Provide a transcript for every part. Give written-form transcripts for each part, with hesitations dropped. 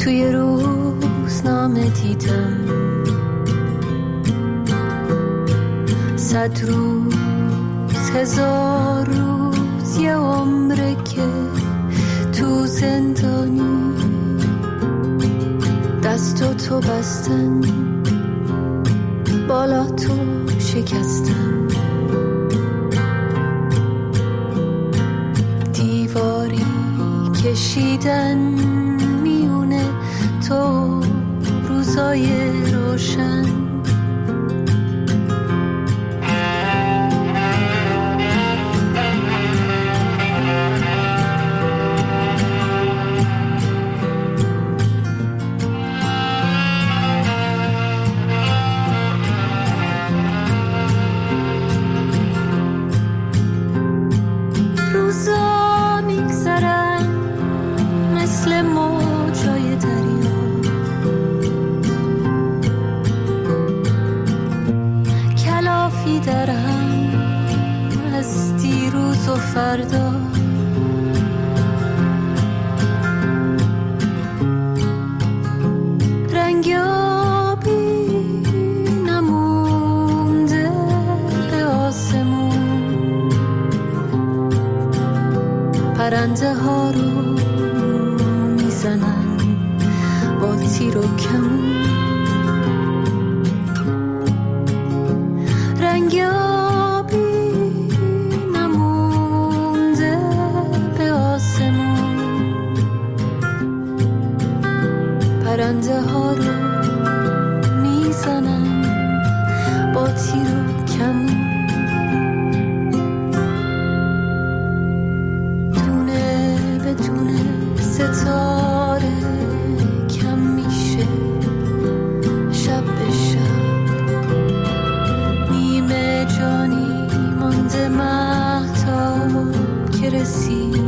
توی روزنامه دیدم 100 روز 1000 روز یه عمره که تو زندانی دستو تو بستن بالا تو شکستن دیواری کشیدن میونه تو روزای روشن فردا رنگابی نمونده به آسمون پرنده ها رو میزنن با تیر و کمون پرنده ها رو میزنن با تیر و کمون دونه به دونه ستاره کم میشه شب به شب نیمه جانی مانده مهتاب که رسیده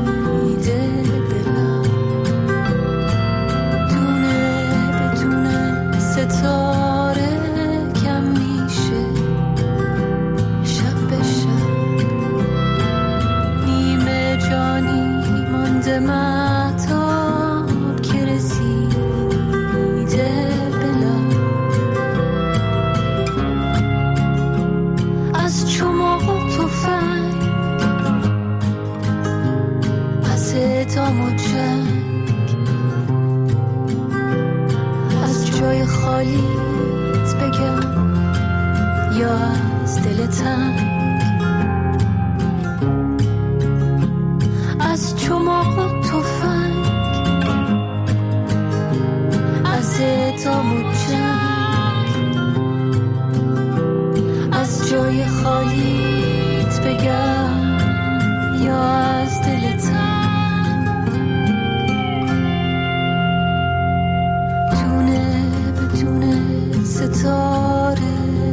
ستاره کم میشه شب به شب نیمه جانی مانده مهتاب که رسیده بلا از چماق و تفنگ از اعدام و جنگ جای خالیت بگم یا از دل تنگ از چماق و تفنگ از اعدام و جنگ از جای خالیت بگم یا از دل تنگ ستاره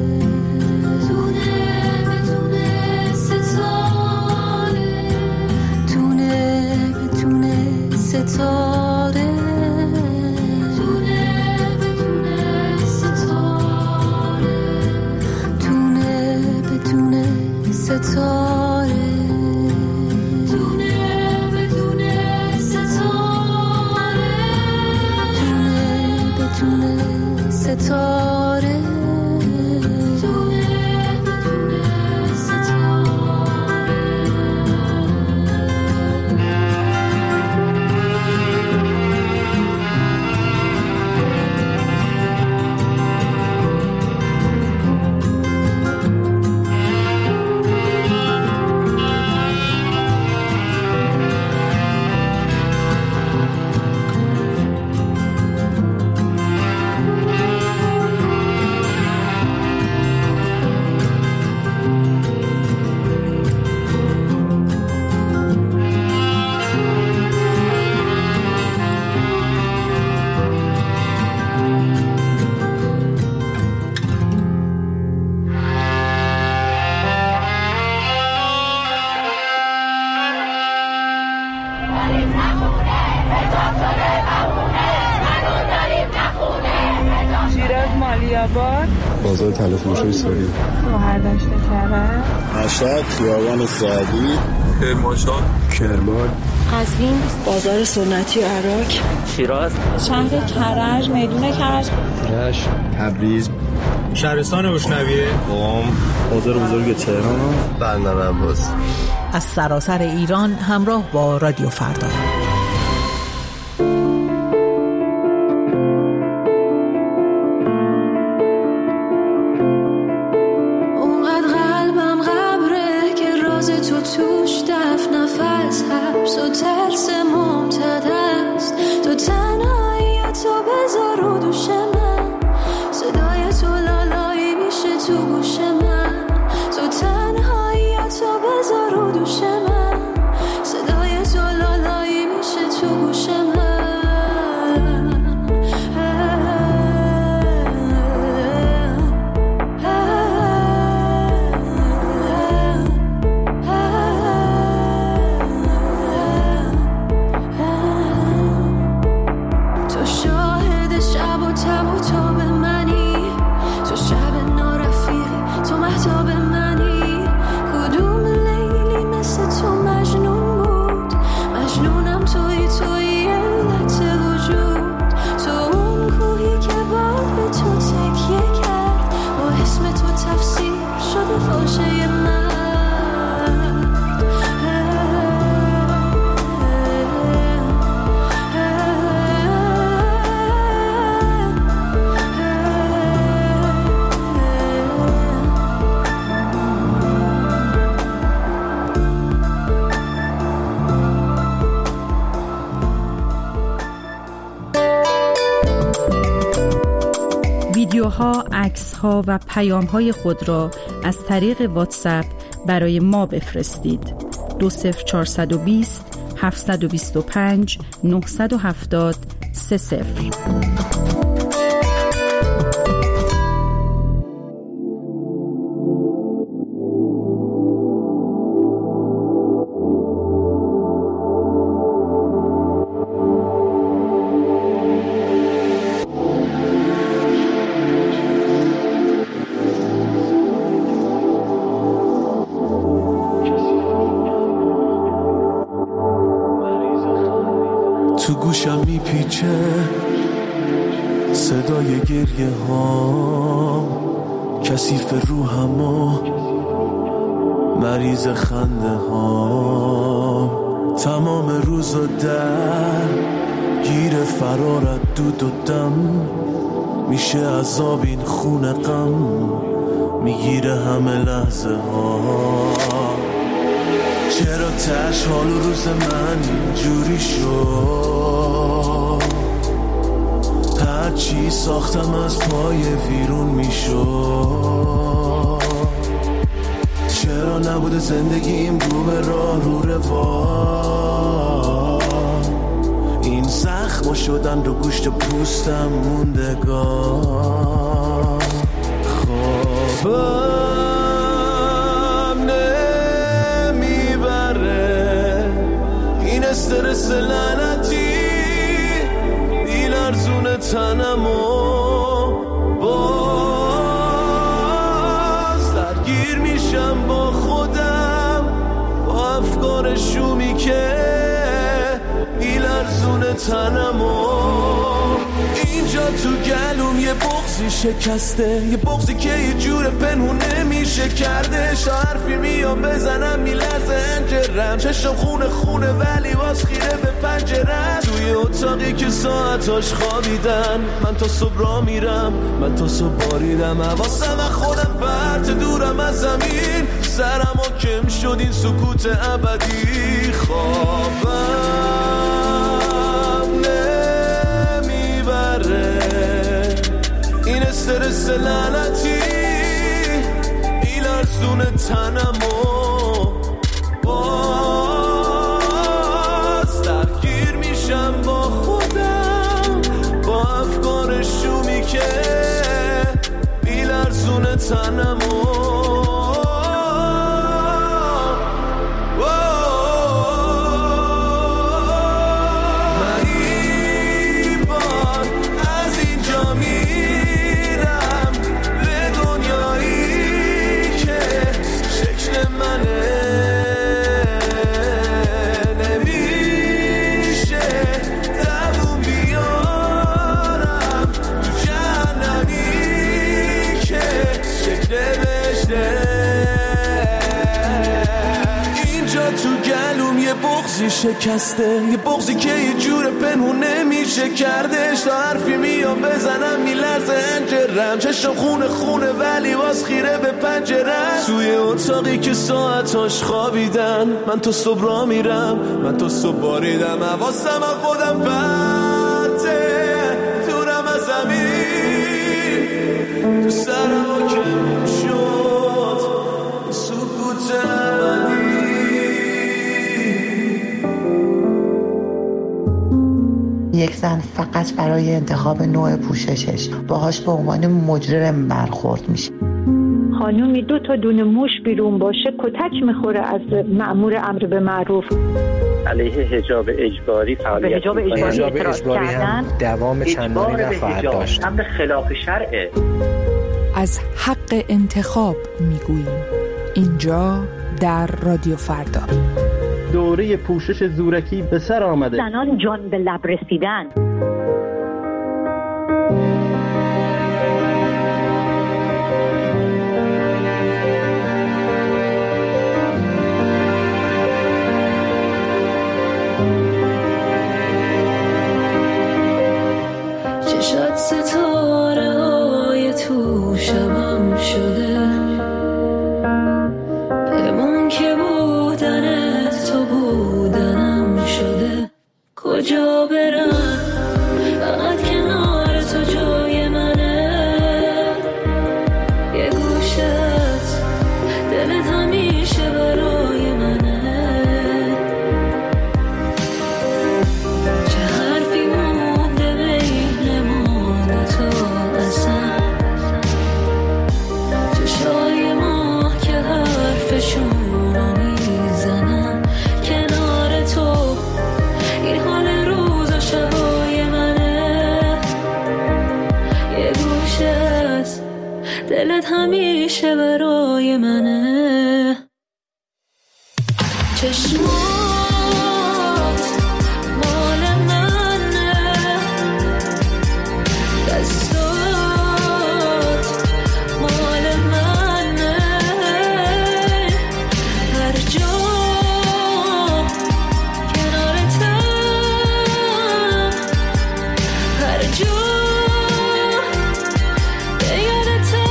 تونه بدونه ستاره تونه بدونه ستاره تونه بدونه ستاره تونه بدونه ستاره تونه بدونه ستاره تونه بدونه ستاره مالیاباد بازار تلفروشی سوری گوهر داشته کرد مشهد خیابان سعدی کرمانشاه کرمان قزوین، بازار سنتی عراق، شیراز، شهر کرج، میدون کرج، رشت، تبریز، شهرستان اشنویه، قم، بازار بزرگ تهران، بندر عباس. از سراسر ایران همراه با رادیو فردا. اونقدر قلبم غبره که راز تو توش دفن نفس حبس و ترس ممتد است. تو تنهاییتو بذار رو دوش من، صدای تو لالایی میشه تو گوش من. تو تنهاییتو بذار رو دوش من، صدای تو لالایی میشه تو گوش من. تو شاهد شب و تب و تاب منی، تو شب نارفیقی، تو مهتاب منی. کدوم لیلی مثل تو مجنون بود؟ مجنونم توی علت وجود. تو اون کوهی که باید به تو تکیه کرد، با اسم تو تفسیر شده فاشه من. ویدیوها، عکس‌ها و پیام‌های خود را از طریق واتساپ برای ما بفرستید. 20420 725 970 30. تو گوشم میپیچه صدای گریه هام، کثیف روحم و مریض خنده هام. تمام روز و در گیر فرارت دود و دم، میشه عذاب این خون غم، میگیره همه لحظه ها. چرا تش حال و روز من اینجوری شد؟ هرچی ساختم از پای ویرون میشد. چرا نبوده زندگیم رو به راه رو روان؟ این زخم شدن رو گوشت پوستم موندگار. خوابم نمیبره این استرس لعنتی، بیلرزون تنمو باز درگیر میشم با خودم، با افکار شومی که بیلرزون تنمو. اینجا تو گلوم یه بغضی شکسته، یه بغضی که یه جور پنهون نمیشه کردش. حرفی میام بزنم میلرزه انجرم، چشم خونه ولی باز خیره به پنجرم. توی اتاقی که ساعتاش خوابیدن، من تا صبح را میرم، من تا صبح باریدم. حواسم از خودم پرت دورم از زمین، سرم و کم شد این سکوت ابدی. خوابم نمیبره این استرس لعنتی، بیلرزون تنمو باز درگیر میشم با خودم، با افکار شومی که بیلرزون تنمو. Money شکسته، یه بغضی که یه جور پنهون نمیشه کردش. تا حرفی میام بزنم میلرزه انجرم، چشم خونه ولی باز خیره به پنجرم. توی اتاقی که ساعتاش خوابیدن، من تو صبح را میرم، من تو صبح باریدم. حواسم از خودم پرته، دورم از زمین، تو سرم حاکم شد سکوت ابدی. یک زن فقط برای انتخاب نوع پوششش باهاش به عنوان مجرم برخورد میشه. خانومی 2 تا دونه موش بیرون باشه کتک میخوره از مأمور امر به معروف. علیه حجاب اجباری فعالیت حجاب اجباری هم دوام چندانی نخواهد داشت. امر خلاف شرعه. از حق انتخاب میگوییم اینجا در رادیو فردا. دوره پوشش زورکی به سر آمده. زنان جان به لب رسیدن. چشات ستاره های تو شبم شده، بمون که بودنت تو بودنم شده. کجا برم فقط کنار تو جای منه، یه گوشت دلت همیشه برای منه. چه حرفی مونده بین ما دوتا اصلا، چشای ما که حرفشونو میزنن. کنار تو این حال روز و شبای منه، یه گوشت دلت همیشه برای منه. چشمات مال منه، دستات مال منه. هر جا کنارتم، هر جا به یادتم.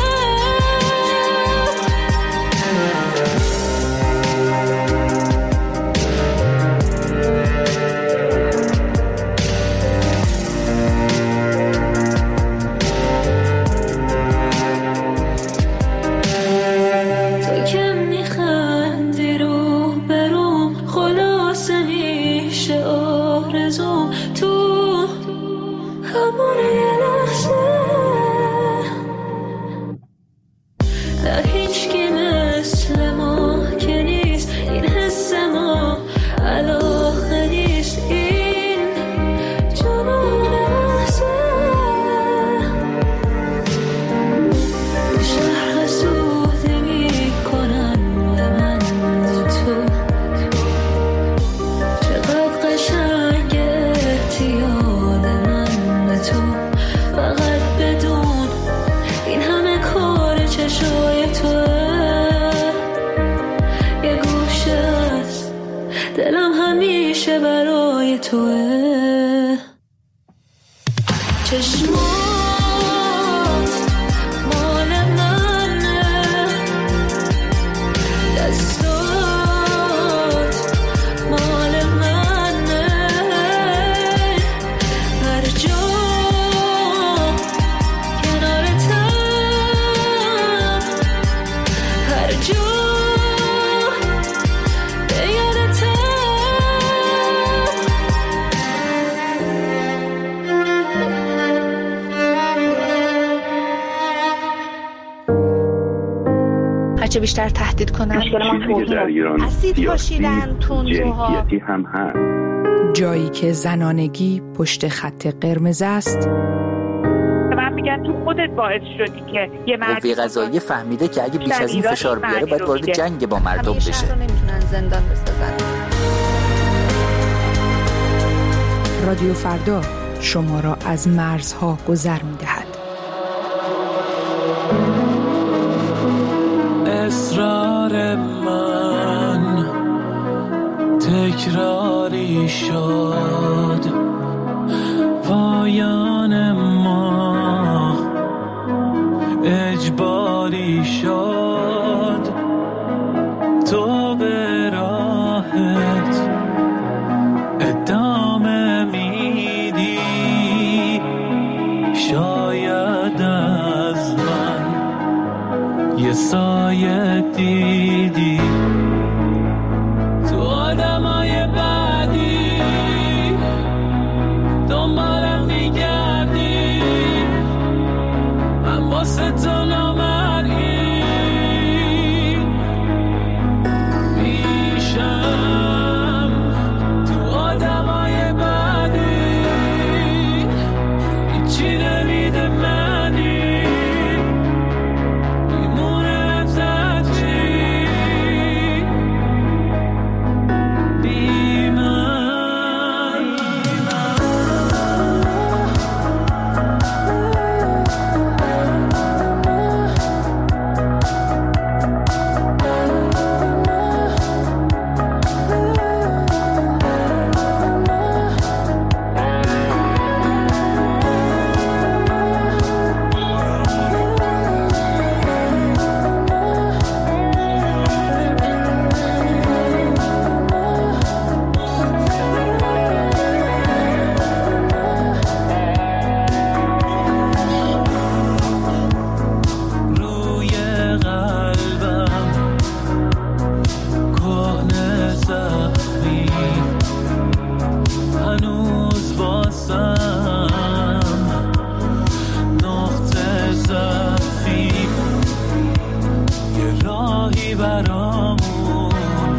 تو که میخندی رو بروم، خلاصه میشه آرزوم. تو همون یه لحظه نه هیچکی مثل ما که نیست، این حس ما علاقه نیست. این جنون لحظه شهر سوده میکنن به من و تو. چقدر قشنگ احتیال من به تو. فقط بدون این همه کار چشای توه، یه گوشه است دلم همیشه برای توه. چشمات مال منه، دستات مال منه. هر جا کنارتم، هر جا به یادتم. هرچه بیشتر تهدید کنن در ایران اسید پاشیدن تندروها هم هست. جایی که زنانگی پشت خط قرمز است. من میگن تو خودت باعث شدی که یه قوه قضاییه فهمیده که اگه بیش از این فشار بیاره باید وارد جنگ با مردم بشه. همیشه رو نمیتونن زندان بسازن. رادیو فردا شما را از مرزها گذر می‌دهد. اصرار من تکراری شد پایان ما، اجباری شد تو به راحت ادامه میدی. شاید از من یه سایه دیدی تو آدمای بعدی، دنبالم میگردی، من واسه تو نامرئی میشم. تو آدمای بعدی هیچی نمیده منی، میمونه ازت چی بی من. روی قلبم کهنه زخمی، هنوز واسم نقطه ضعفی. یه راهی برامون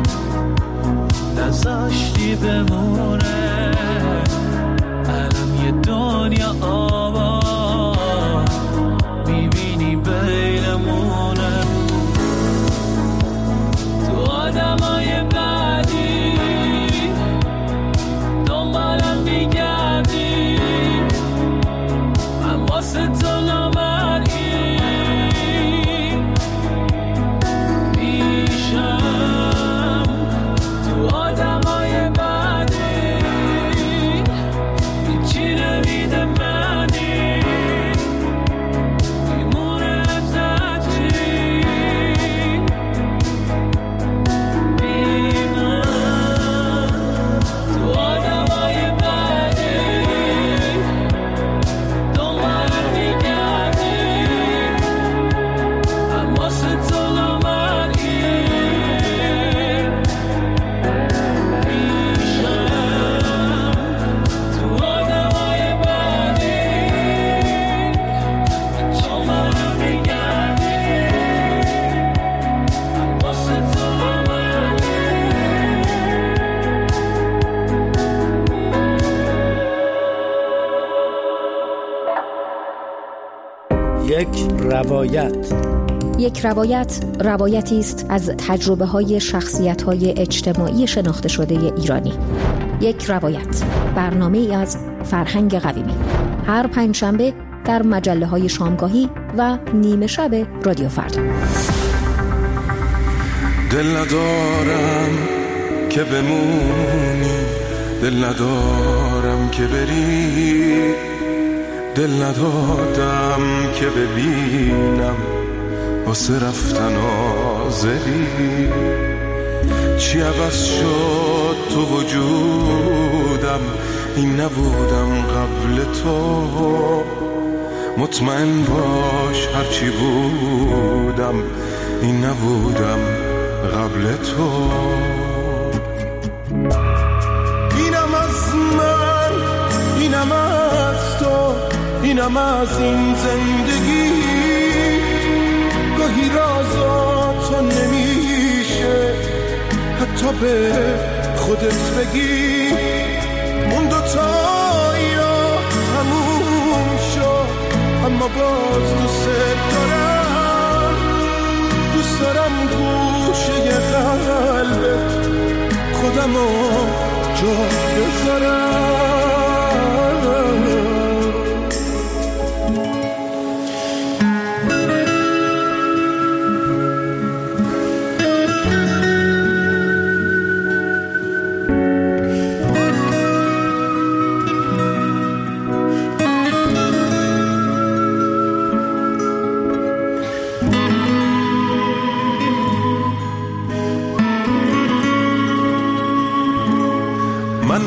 نذاشتی بمونه، الان یه دنیا آباد میبینی بینمونه. تو آدمای بعدی دنبالم میگردی، من واسه تو نامرئی میشم. تو آدمای بعدی هیچی نمیده منی، میمونه ازت چی بی من. تو آدمای بعدی دنبالم میگردی، من واسه تو نامرئی میشم. تو آدمای بعدی دنبالم میگردی، من واسه تو نامرئی. یک روایت روایتی است از تجربه‌های شخصیت‌های اجتماعی شناخته شده ایرانی. یک روایت، برنامه‌ای از فرهنگ قویمی، هر پنجشنبه در مجله‌های شامگاهی و نیمه شب رادیو فردا. دل ندارم که بمونی، دل ندارم که بری، دل ندادم که ببینم واسه رفتن آزری. چی عوض شد تو وجودم، این نبودم قبل تو. مطمئن باش هرچی بودم، این نبودم قبل تو. اینم از من، اینم از تو، اینم از این زندگی. گاهی رازا تو نمیشه حتی به خودت بگی. اون دوتا یا تموم شد، اما باز دوست دارم. دوست دارم گوشه قلبت خودمو جا بذارم.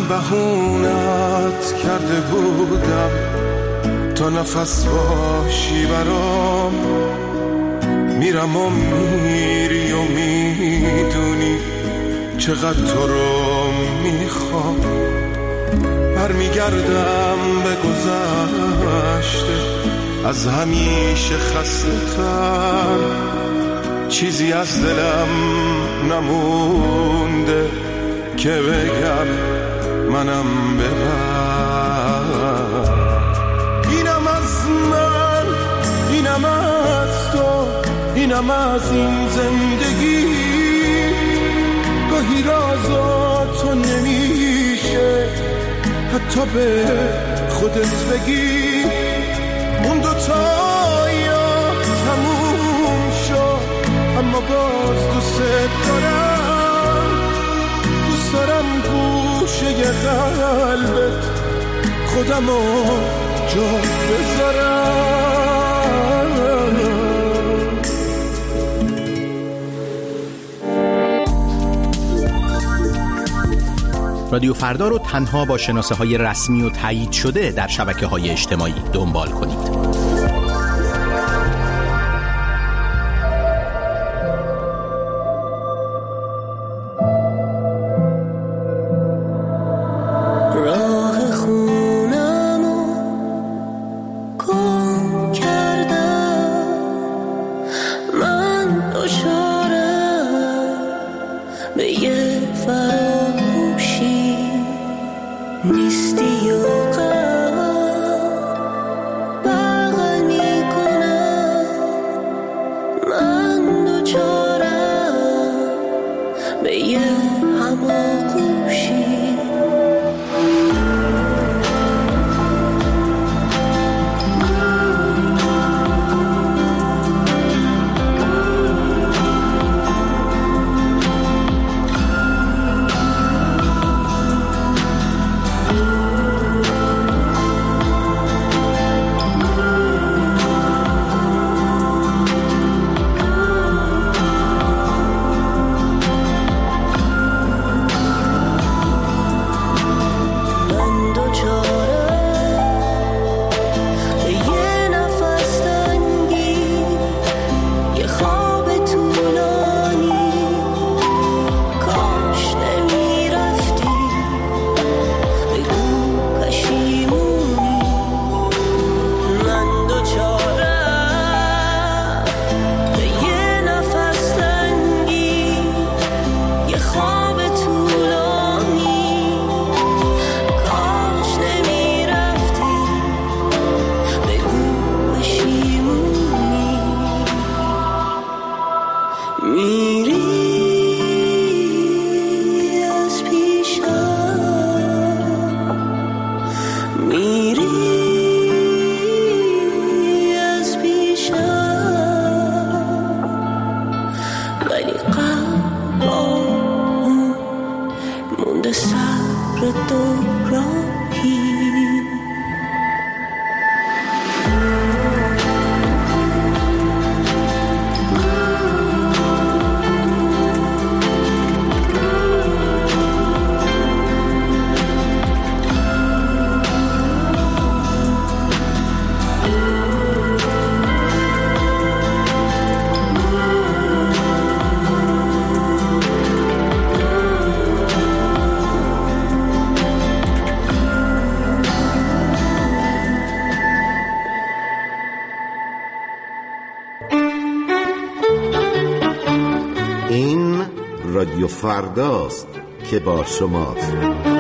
بهونت کرده بودم تا نفس باشی برام، میرم و میری و میدونی چقدر تو رو میخوام. برمیگردم به گذشته از همیشه خسته تر، چیزی از دلم نمونده که بگم منم ببر. اینم از من، اینم از تو، اینم از این زندگی. گاهی رازا تو نمیشه حتی به خودت بگی. اون دوتا یا تموم شد اما باز دوست دارم. دوست دارم گوشه قلبت خودمو جا بذارم. رادیو فردا رو تنها با شناسه‌های رسمی و تایید شده در شبکه‌های اجتماعی دنبال کنید. رادیو فرداست که با شماست.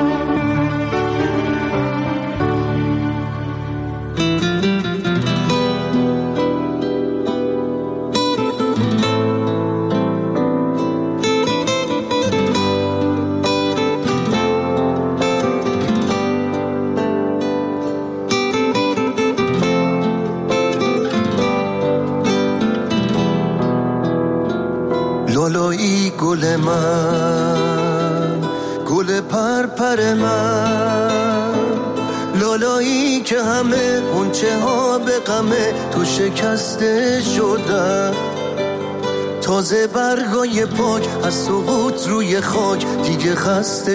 لالایی گل من، گل پرپر من، لالایی که همه غنچه ها به غمه تو شکسته شدن، تازه برگای پاک از سقوط روی خاک دیگه خسته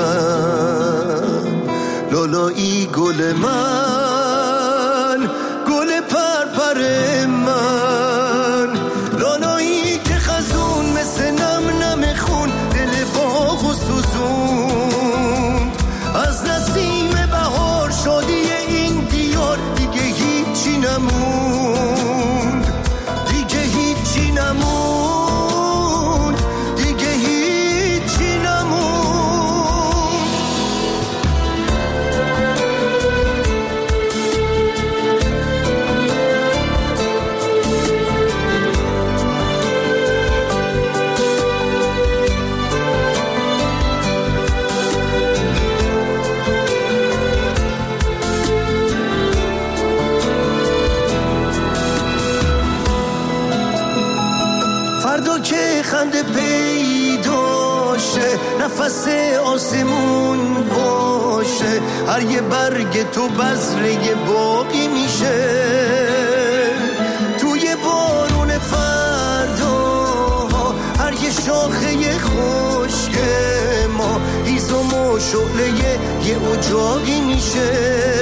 شدم. لالایی گل من، گل پرپر من، لالایی که خزون مثل نم نم خون دل باغ و سوزون. از نسیم بهار شادی این دیار دیگه هیچی نموند، دیگه هیچی نموند، دیگه هیچی نموند. فردا که خنده پیداشه نفس آسمون باشه، هر یه برگ تو بذره باقی میشه. توی بارون فردا هر یه شاخه خشک ما هیزم و شعله یه اجاقی میشه.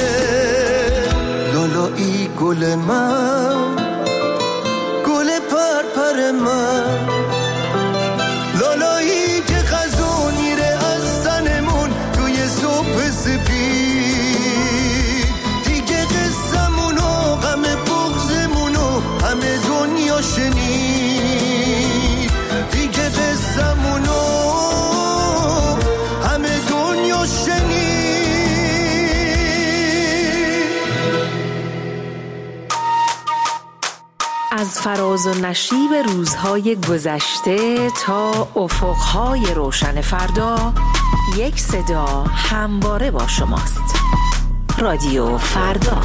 لالایی گل من، گل پرپر من، لالایی که خزون میره از تنمون توی صبح سپید. دیگه قصمون و غم بغضمون و همه دنیا شنید. دیگه قصمون و همه دنیا شنید. از فراز و نشیب روزهای گذشته تا افقهای روشن فردا، یک صدا همواره با شماست. رادیو فردا.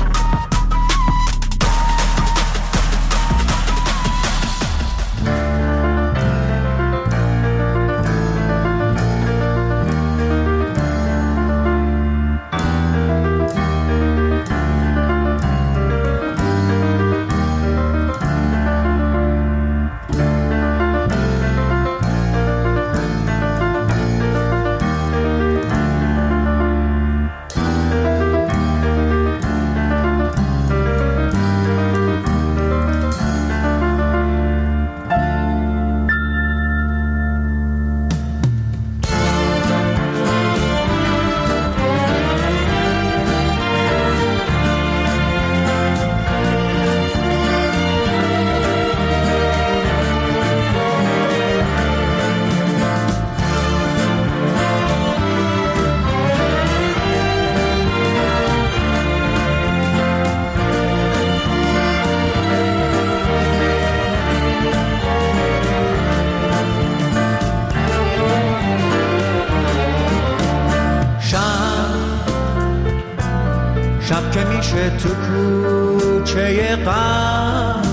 شب که میشه تو کوچه غم،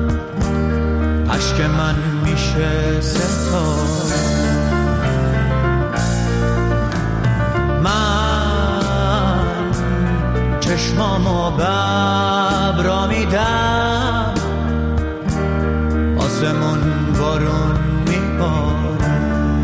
اشک من میشه ستاره. من چشمامو به ابرا میدم، آسمون بارون میباره.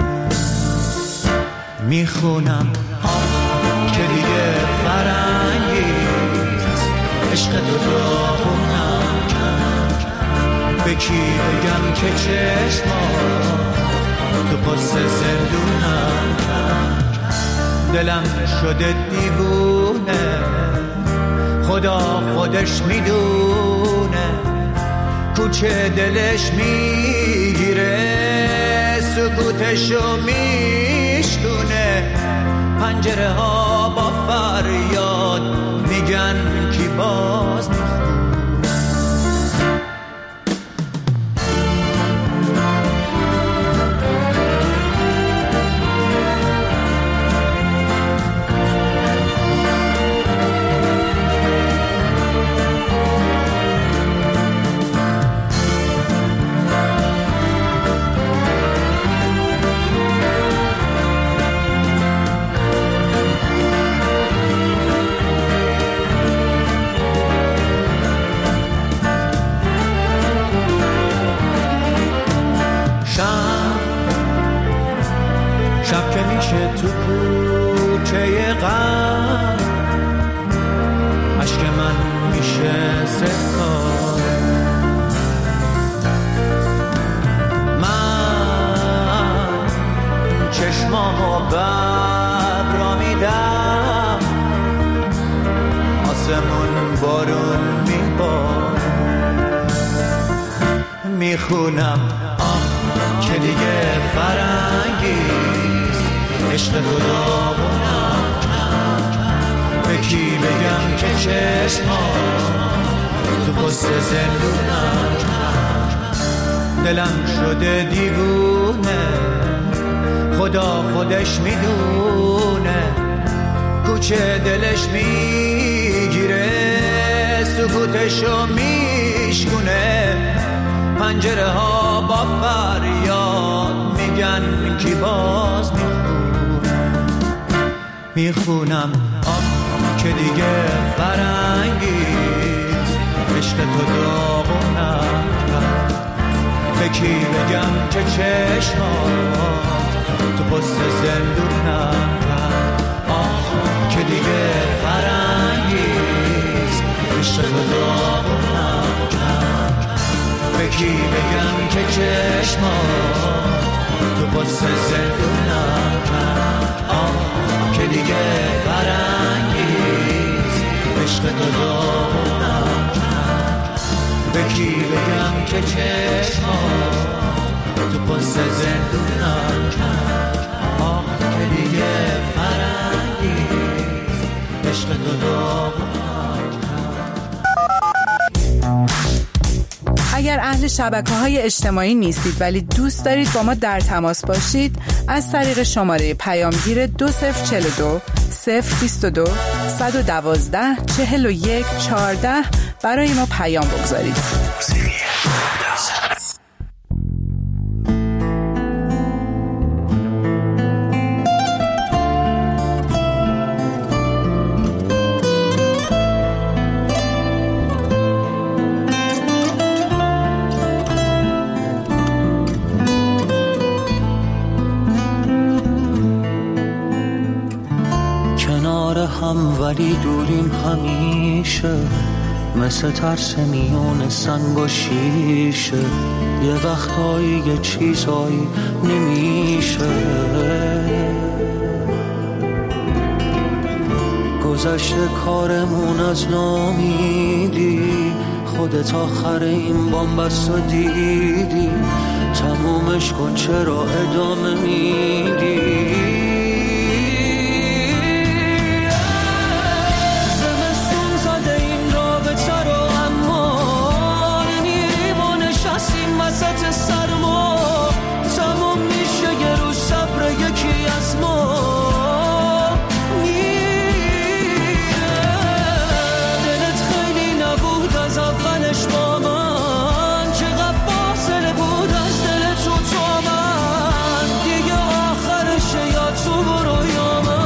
میخونم که دیگه فرنگیست، عشق تو را خونم کرد. به کی بگم که چشمات تو پاس زندونم کرد. دلم شده دیوونه، خدا خودش میدونه. کوچه دلش میگیره، سکوتشو میشکونه. پنجره ها با فریاد میگن کی باز میخونه. میخونم که دیگه فرنگیست عشق تو داغونم به کی بگم که چشمام تو پست زندونم دلم شده دیوونه خدا خودش میدونه کوچه دلش میگیره سکوتشو میشکونه پنجره ها با فریاد میگن کی باز میخونم که دیگه فرنگیست عشق تو داغونم به کی بگم که چشمات تو پست زندونم که دیگه فرنگیست عشق تو داغونم به کی بگم که چشمات تو پست زندونم که دیگه فرنگیست عشق تو داغونم به کی بگم که چشمات تو پست زندونم که دیگه فرنگیست عشق تو داغونم. اگر اهل شبکه‌های اجتماعی نیستید ولی دوست دارید با ما در تماس باشید از طریق شماره پیامگیر 2042 022 112 41 14 برای ما پیام بگذارید. هم ولی دوریم همیشه مثل ترس میون سنگ و شیشه یه وقتایی یه چیزایی نمیشه گذشته کارمون از نامیدی خودت آخر این بامبست و دیدی تمومش کن چرا ادامه میدی وسط سرما تموم میشه یه روز صبر یکی از ما میره دلت خیلی نبود از اولش با من چقدر فاصله بود از دل تو تا من دیگه آخرشه یا تو برو یا من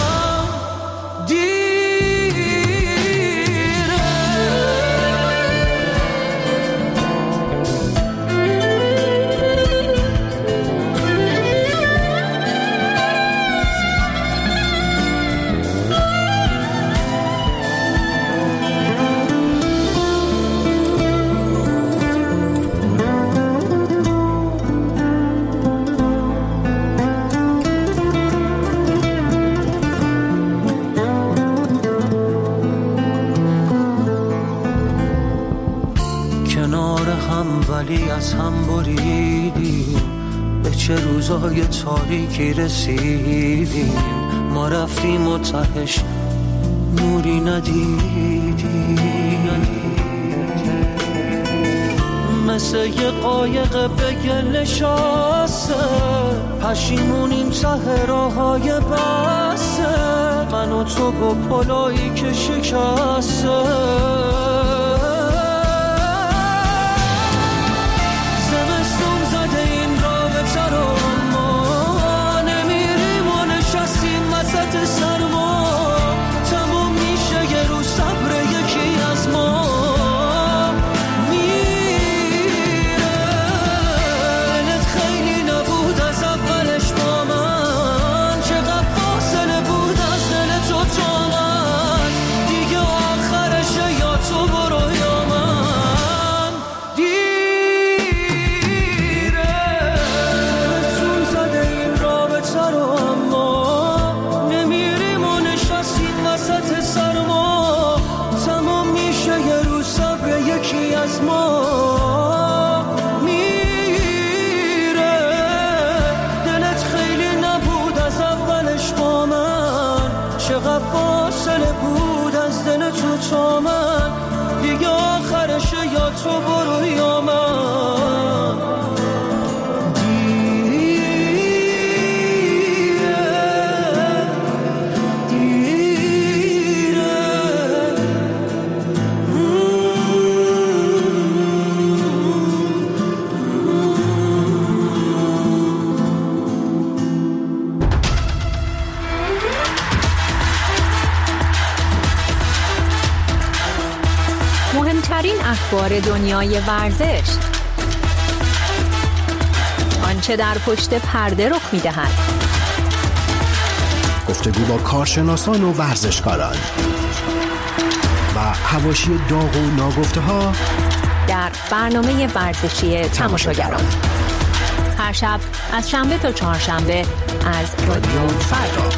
ولی از هم بریدیم به چه روزای تاریکی رسیدیم ما رفتیم و تهش نوری ندیدیم مثل یه قایق به گل نشسته پشیمونیم ته راههای بسته من و تو با پلایی که شکسته سرما تموم میشه یه روز صبر یکی از ما میره دلت خیلی نبود از اولش با من چقدر فاصله بود از دل تو تا من دیگه آخرشه یا تو مهمترین اخبار دنیای ورزش، آنچه در پشت پرده رخ می‌دهد، گفتگو با کارشناسان و ورزشکاران و حواشی داغ و ناگفته‌ها در برنامه ورزشی تماشاگران. هر شب از شنبه تا چهارشنبه از رادیو فردا.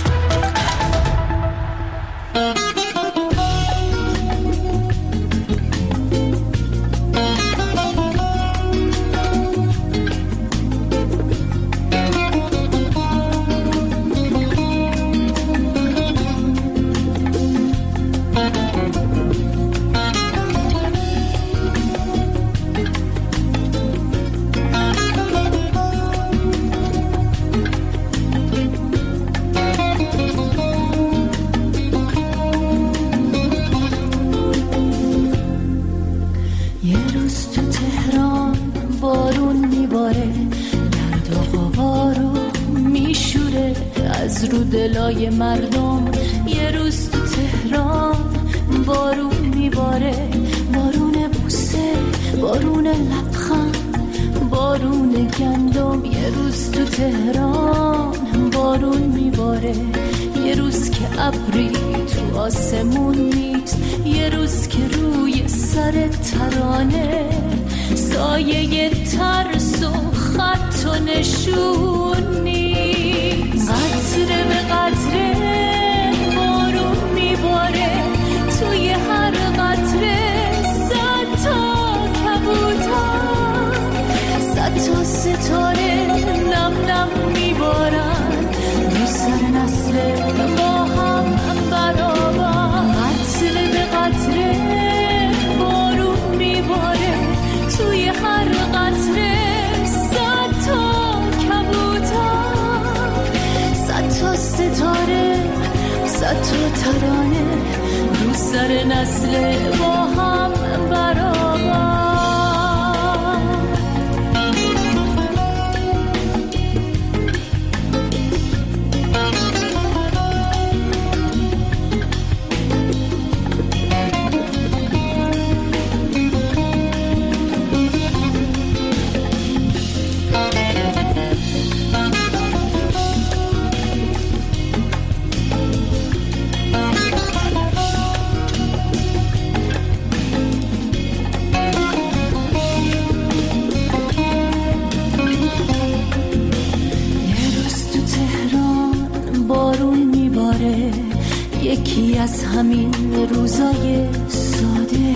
دلای مردم یه روز تو تهران بارون میباره، بارون بوسه، بارون لبخند، بارون گندم. یه روز تو تهران بارون میباره، یه روز که ابری تو آسمون نیست، یه روز که روی سر ترانه سایه ترس و خط و نشون نیست. قطره به قطره بارون میباره، توی هر قطره 100 تا کبوتر، 100 تا ستاره نم نم میبارن رو سر نسل با هم برابر. قطره به قطره بارون میباره، توی هر قطره 100 تا کبوتر، 100 تا ستاره، 100 تا ترانه رو سر نسل با هم برابر. یکی از همین روزای ساده،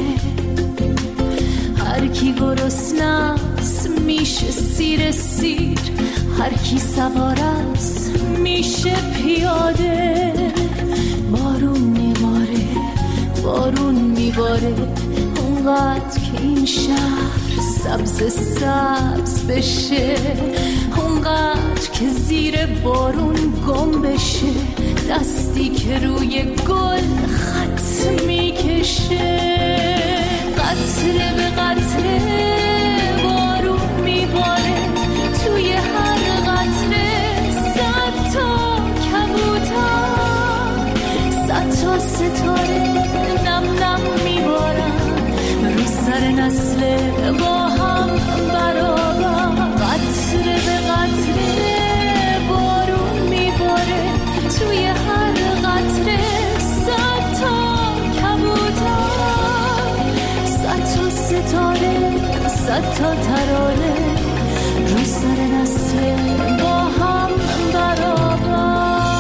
هر کی گرسنه‌ست میشه سیر سیر، هر کی سوار است میشه پیاده. بارون میباره، بارون میباره، اونقدر که این شهر سبز سبز بشه، اونقدر که زیر بارون گم بشه، دستی که روی گل خط میکشه. قطره به قطره بارون میباره، توی هر قطره 100 تا کبوتر، 100 تا ستاره نم نم میبارن رو سر نسل با هم برابر. قطره به قطره بارون میباره، توی هر قطره 100 تا کبوتر، 100 تا ستاره، 100 تا ترانه رو سر نسل با هم برابر.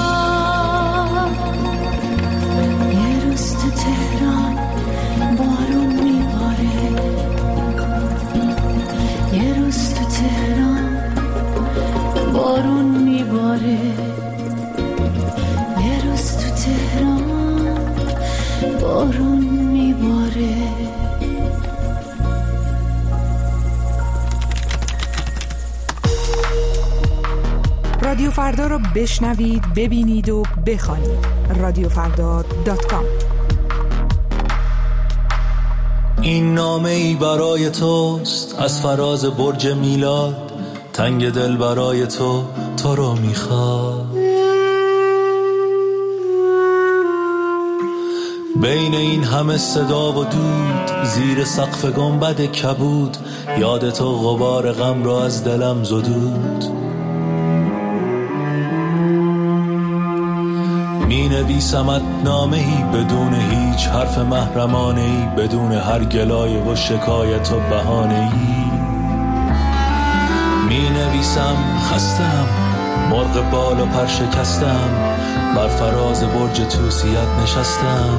یه روز تو تهران بارون میباره، یه روز تو تهران بارون میباره، یه روز تو تهران بارون میباره. رادیو فردا رو بشنوید، ببینید و بخوانید. رادیوفردا.com. این نامه ای برای توست از فراز برج میلاد، تنگ دل برای تو رو میخواد. بین این همه صدا و دود، زیر سقف گنبد کبود، یاد تو غبار غم را از دلم زدود. می نویسمت نامه‌ای بدون هیچ حرف محرمانه‌ای، بدون هر گلایه و شکایت و بهانه‌ای. می نویسم خستم، مرغ بال و پر شکستم، بر فراز برج توسیت نشستم.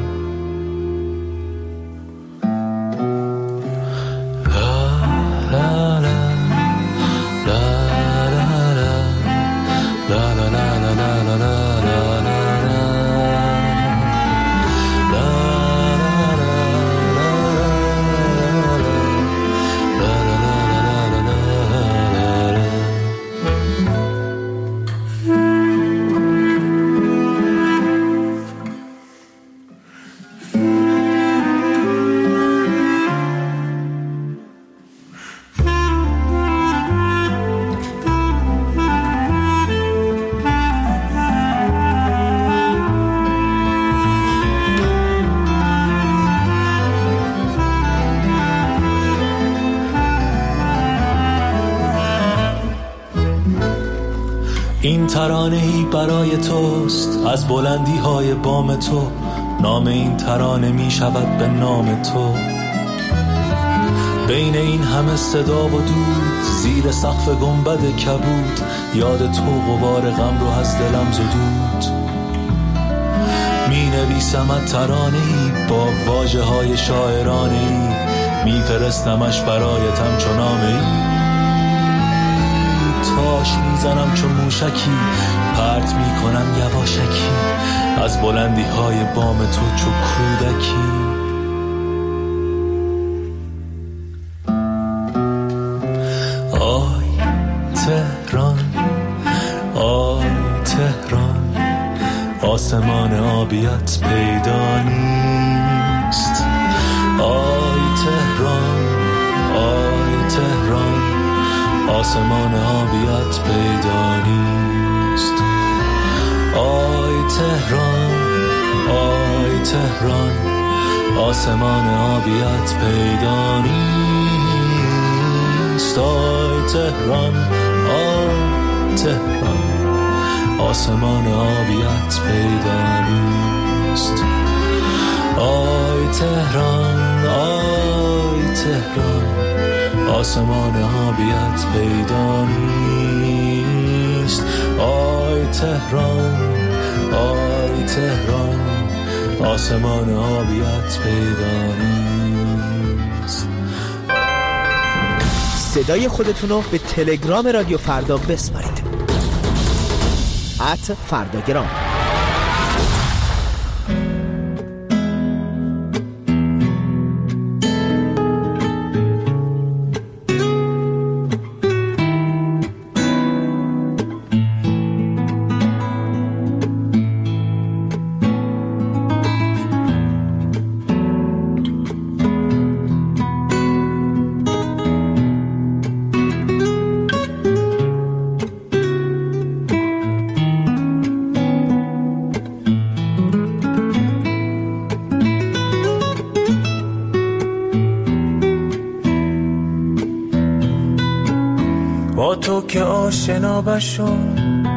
این ترانه‌ای برای توست از بلندی های بام تو، نام این ترانه می شود به نام تو. بین این همه صدا و دود، زیر سقف گنبد کبود، یاد تو غبار غم رو از دلم زدود. می نویسمت ترانه‌ای با واژه های شاعرانه‌ای، می فرستمش برایتم چو نامه‌ای. تاش میزنم چون موشکی، پرت میکنم یواشکی، از بلندی های بام تو چو کودکی. آی تهران، آی تهران، آسمان آبیت پیدا نیست. آی تهران، آی تهران، آسمان آبیت پیدا نیست. آی تهران، آی تهران، آسمان آبیت پیدا نیست. آی تهران، آی تهران، آسمان آبیت پیدا نیست. آی تهران، آی تهران، آسمان آبیت پیدا نیست. آی تهران، آی تهران، آسمان آبیت پیدا نیست. صدای خودتون رو به تلگرام رادیو فردا بسپارید. @فرداگرام. با تو که آشنا بشم،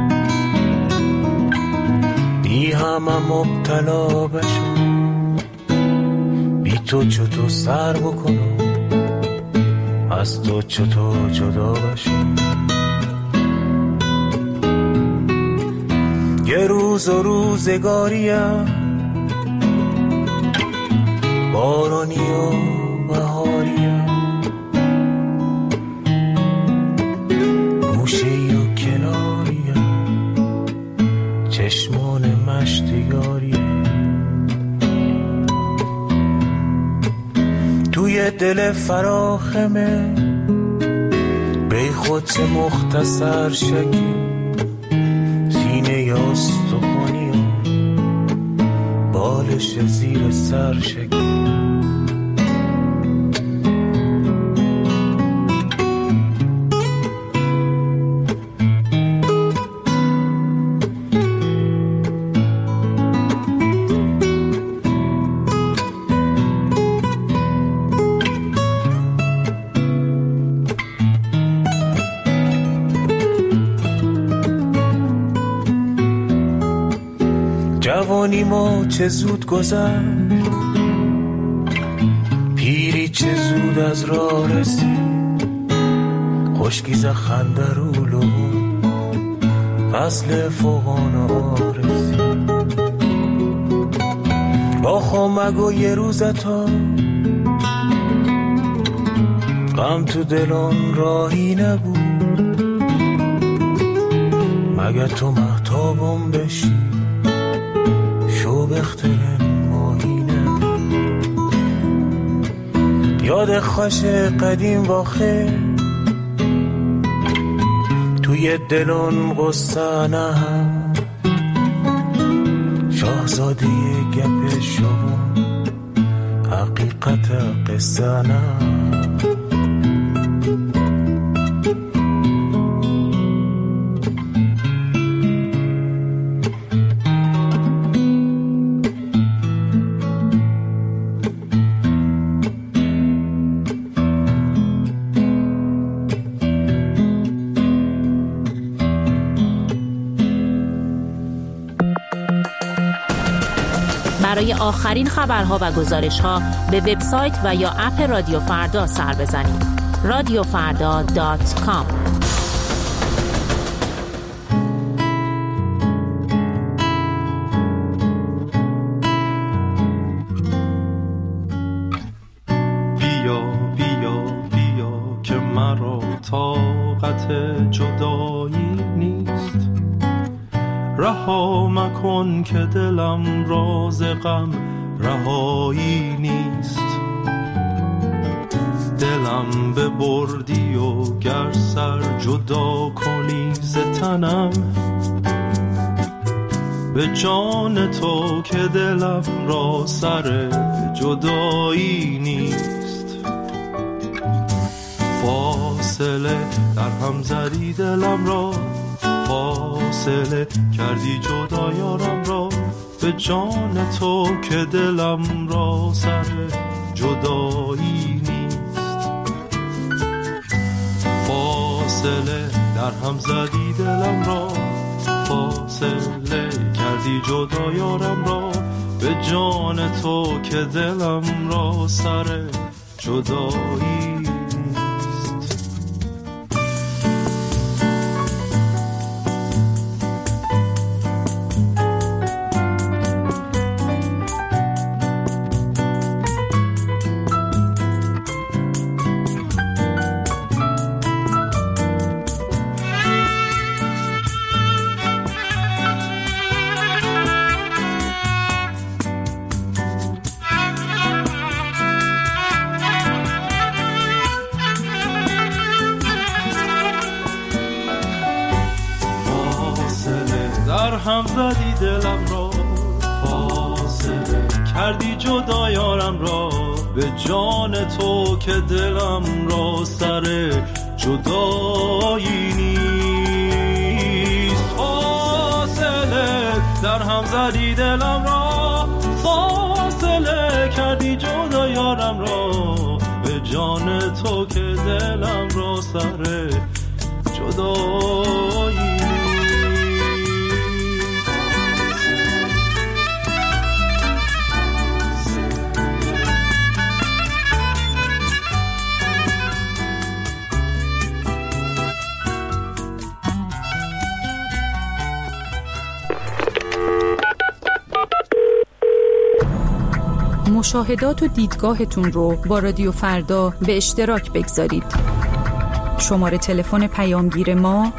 بی همه مبتلا بشم، بی تو چطور سر بکنم، از تو چطور جدا بشم. یه روز و روزگاریم، بارانی و بهاریم، گوشه‌ای و کناریم، چشمان مشتیاریم. توی دل فراخمه بی خودت مختصر شکی، سینه یاستخونیم، بالش زیر سر شکی. جوانیمو چه زود گذشت، پیری چه زود از راه رسید، خشکیز خندرولو فصل فوقان آرزید. با خامگ و یه روزتا غم تو دلان راهی نبود، مگه تو مهتابم بشی شو بختر ماهی نبود. یاد خوش قدیم واخه توی دلان غصه نه، شاهزاده گپ شما حقیقت قصه نه. برای آخرین خبرها و گزارشها به وبسایت و یا اپ رادیو فردا سر بزنید. radiofarda.com. بیا بیا بیا که مرا طاقت جدایی نیست، رها مکن که دلم راز غم رهایی نیست. دلم ببردی و گر سر جدا کنی ز تنم، به جان تو که دلم را سر جدایی نیست. فاصله در هم زدی دلم را، فاصله کردی جدا یارم را، به جان تو که دلم را سر جدایی نیست. فاصله در هم زدی دلم را، فاصله کردی جدا یارم را، به جان تو که دلم را سر جدایی نیست. هم زدی دلم را، فاصله کردی جدا یارم را، به جان تو که دلم را سر جدایی نیست. فاصله در هم زدی دلم را، فاصله کردی جدا یارم را، به جان تو که دلم را سر جدایی. مشاهدات و دیدگاهتون رو با رادیو فردا به اشتراک بگذارید. شماره تلفن پیامگیر ما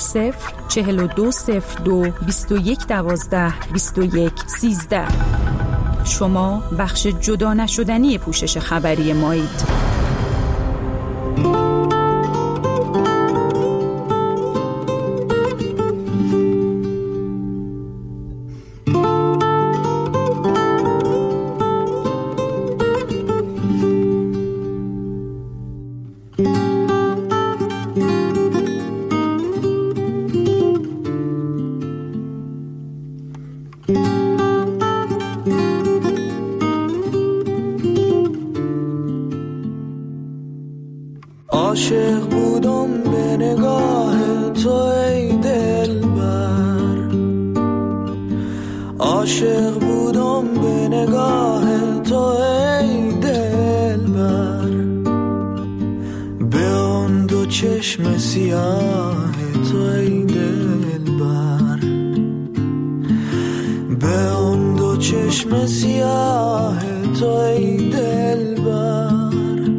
004202 2112 2113. شما بخش جدا نشدنی پوشش خبری مایید. عاشق بودم به نگاه تو ای دلبر، عاشق بودم به نگاه تو ای دلبر، به اون دو چشم سیاه تو ای دلبر، به اون دو چشم سیاه تو ای دلبر.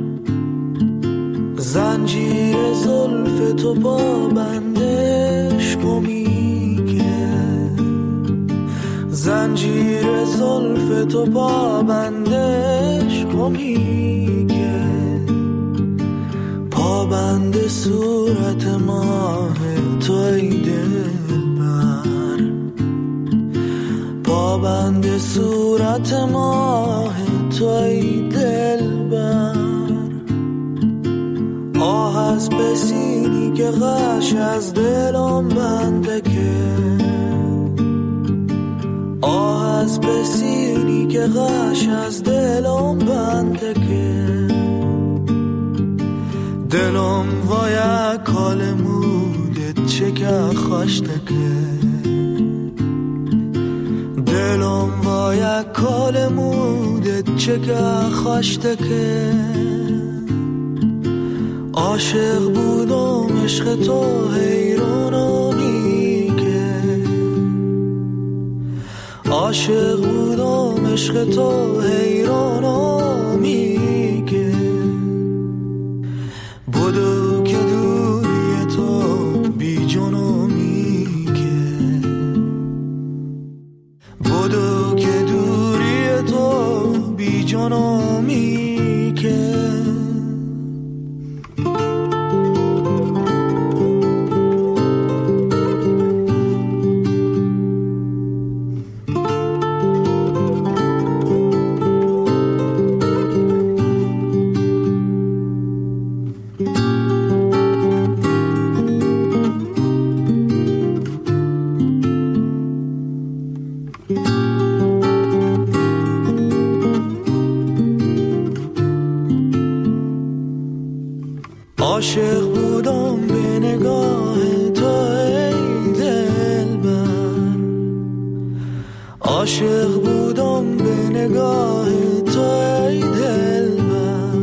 زنجیر زلف تو پابندش گمیگه، زنجیر زلف تو پابندش گمیگه، پابند صورت ماه تو ای دلبر، پابند صورت ماه تو ای دلبر. آه از بسینی که غش از دلم بنده که، آه از بسینی که غش از دلم بنده که، دلم وای کال مودت چه که خوشته که، دلم وای کال مودت چه که خوشته که. عاشق بودم عشق تو حیرانمی که، عاشق بودم عشق تو حیرانمی که، بدو که دوری تو بی جنمی که، بدو که دوری تو بی جنمی که. عاشق بودم به نگاه تو ای دلبر، عاشق بودم به نگاه تو ای دلبر،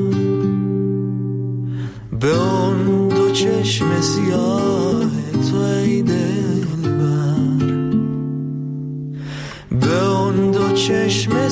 به اون دو چشم سیاه تو ای دلبر، به اون دو چشم